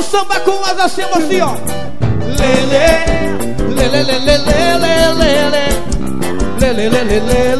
samba com as acima assim, ó. Lele, lele, lele, lele, lele, lele, lele, lele,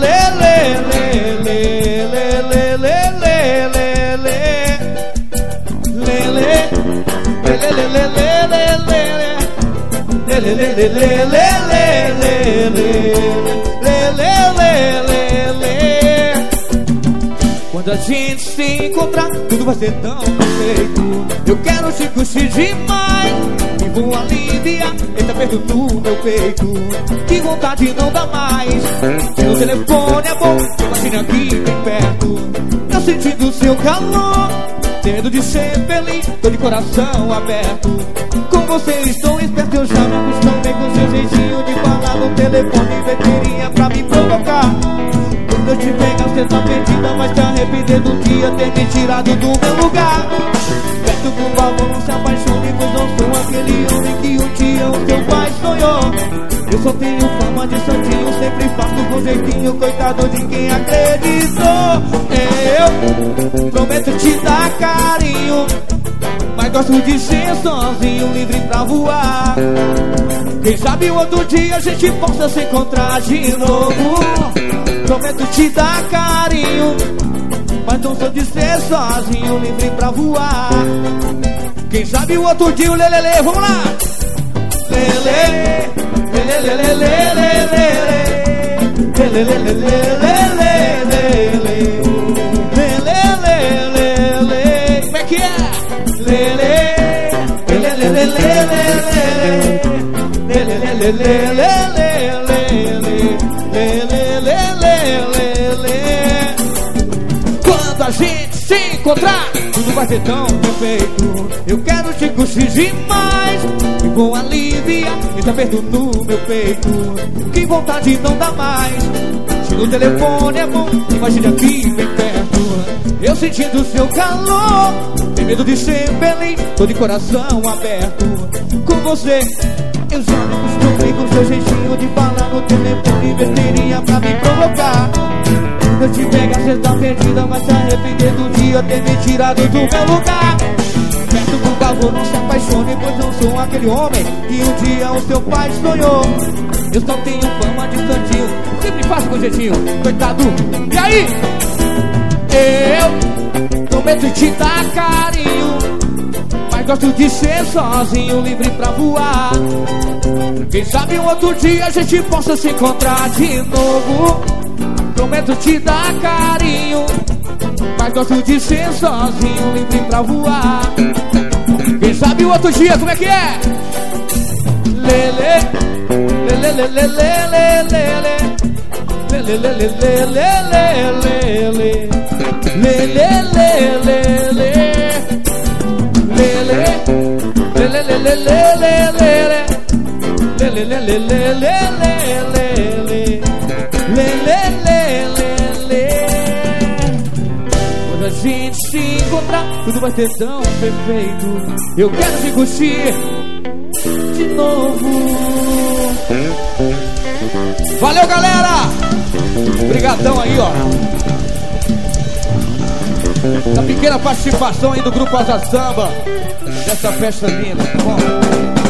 quando a gente se encontrar, tudo vai ser tão perfeito. Eu quero te curtir demais e vou aliviar esse aperto no meu peito. Que vontade não dá mais. Se o telefone é bom, imagine aqui bem perto. Eu sentindo o seu calor, tenho medo de ser feliz, tô de coração aberto. Com você estou esperto, eu já me acostumei com seu jeitinho de falar no telefone. Bateria pra me provocar. Quando eu te pegar, cê tá perdida, mas te arrepender do dia ter me tirado do meu lugar. Perto por favor, não se apaixone, pois não sou aquele homem que um dia o seu pai sonhou. Eu só tenho fama de santinho, sempre faço com jeitinho, coitado de quem acreditou. Eu prometo te dar carinho, mas gosto de ser sozinho, livre pra voar. Quem sabe outro dia a gente possa se encontrar de novo. Prometo te dar carinho, mas não sou de ser sozinho, livre pra voar. Quem sabe o outro dia o lelele, vamos lá! Lele, lele, lele, lele, lele, lele, lele, como é que é? Lele, lele, lele, lele, lele. Quando a gente se encontrar, tudo vai ser tão perfeito. Eu quero te curtir demais e vou aliviar esse aperto no meu peito. Que vontade não dá mais. Se o telefone é bom, imagine aqui bem perto. Eu sentindo o seu calor, tem medo de ser feliz, tô de coração aberto. Com você eu já me acostumei com seu jeitinho de falar no telefone, besteirinha pra me provocar. Quando eu te pegar, cê tá perdida, mas se arrepender do dia ter me tirado do meu lugar. Perto por favor, não se apaixone, pois não sou aquele homem que um dia o seu pai sonhou. Eu só tenho fama de santinho, sempre faço com jeitinho, coitado. E aí? Eu prometo te dar carinho, mas gosto de ser sozinho, livre pra voar. Quem sabe um outro dia a gente possa se encontrar de novo. Prometo te dar carinho, mas gosto de ser sozinho, livre pra voar. Quem sabe o outro dia, como é que é? Lele, lele, lele, lele, lele, lele, lele, lele, quando a gente se encontrar, tudo vai ser tão perfeito. Eu quero te curtir de novo. Valeu, galera! Obrigadão aí, ó. Da pequena participação aí do grupo Asa Samba, dessa festa linda, tá bom?